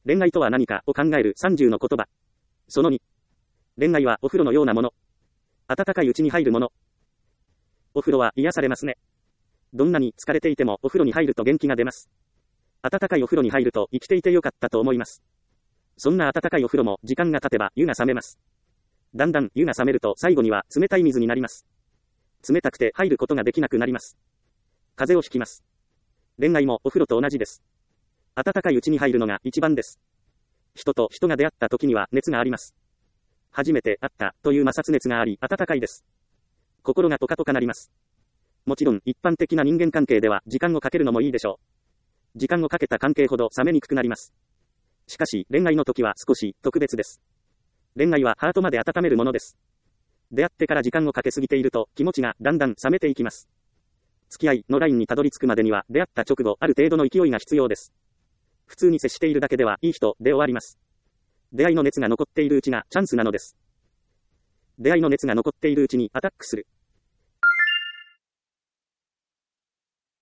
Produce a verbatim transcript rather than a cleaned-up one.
恋愛とは何かを考えるさんじゅうの言葉。そのに。恋愛はお風呂のようなもの。暖かいうちに入るもの。お風呂は癒されますね。どんなに疲れていてもお風呂に入ると元気が出ます。暖かいお風呂に入ると生きていてよかったと思います。そんな暖かいお風呂も時間が経てば湯が冷めます。だんだん湯が冷めると最後には冷たい水になります。冷たくて入ることができなくなります。風邪をひきます。恋愛もお風呂と同じです。暖かいうちに入るのが一番です。人と人が出会った時には熱があります。初めて会ったという摩擦熱があり暖かいです。心がポカポカなります。もちろん一般的な人間関係では時間をかけるのもいいでしょう。時間をかけた関係ほど冷めにくくなります。しかし恋愛の時は少し特別です。恋愛はハートまで温めるものです。出会ってから時間をかけすぎていると気持ちがだんだん冷めていきます。付き合いのラインにたどり着くまでには出会った直後ある程度の勢いが必要です。普通に接しているだけではいい人で終わります。出会いの熱が残っているうちがチャンスなのです。出会いの熱が残っているうちにアタックする。